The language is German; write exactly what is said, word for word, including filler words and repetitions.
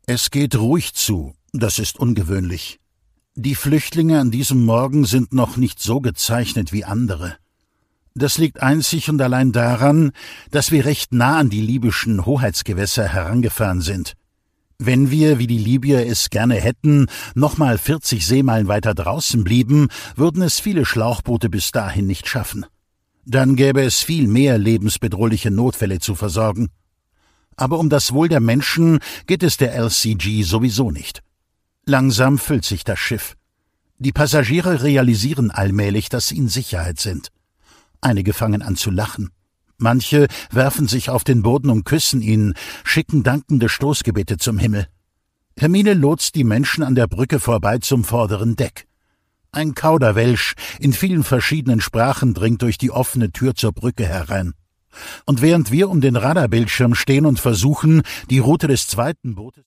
Es geht ruhig zu, das ist ungewöhnlich. Die Flüchtlinge an diesem Morgen sind noch nicht so gezeichnet wie andere. Das liegt einzig und allein daran, dass wir recht nah an die libyschen Hoheitsgewässer herangefahren sind. Wenn wir, wie die Libyer es gerne hätten, nochmal vierzig Seemeilen weiter draußen blieben, würden es viele Schlauchboote bis dahin nicht schaffen. Dann gäbe es viel mehr lebensbedrohliche Notfälle zu versorgen. Aber um das Wohl der Menschen geht es der L C G sowieso nicht. Langsam füllt sich das Schiff. Die Passagiere realisieren allmählich, dass sie in Sicherheit sind. Einige fangen an zu lachen. Manche werfen sich auf den Boden und küssen ihn, schicken dankende Stoßgebete zum Himmel. Hermine lotst die Menschen an der Brücke vorbei zum vorderen Deck. Ein Kauderwelsch in vielen verschiedenen Sprachen dringt durch die offene Tür zur Brücke herein. Und während wir um den Radarbildschirm stehen und versuchen, die Route des zweiten Bootes